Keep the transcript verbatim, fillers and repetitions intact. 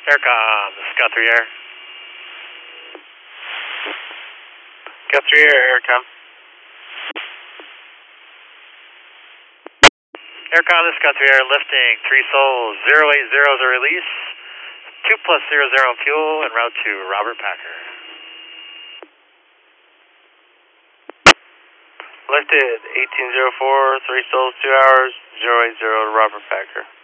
Aircom, this is Scott three Air. Scott three Air, Aircom. Aircom, this is Scott three Air, lifting three souls, zero eight zero is a release, two plus zero zero on fuel, en route to Robert Packer. Lifted eighteen zero four, three souls, two hours, zero eight zero to Robert Packer.